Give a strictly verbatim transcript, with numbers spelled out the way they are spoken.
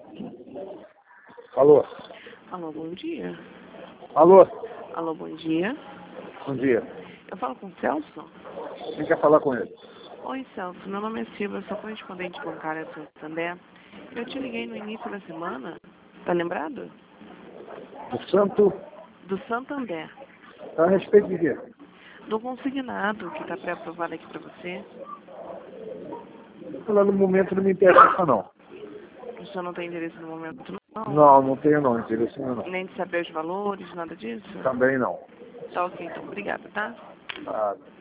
Alô? Alô, bom dia. Alô? Alô, bom dia. Bom dia. Eu falo com o Celso? Quem quer falar com ele? Oi, Celso. Meu nome é Silvia, eu sou correspondente bancária do Santander. Eu te liguei no início da semana. Tá lembrado? Do Santo? Do Santander. A respeito de quê? Do consignado que está pré-aprovado aqui para você. Lá no momento não me interessa, não. O senhor não tem interesse no momento, não? Não, não tenho não. Interesse nenhum, não. Nem de saber os valores, nada disso? Também não. Tá ok, então. Obrigada, tá? Nada.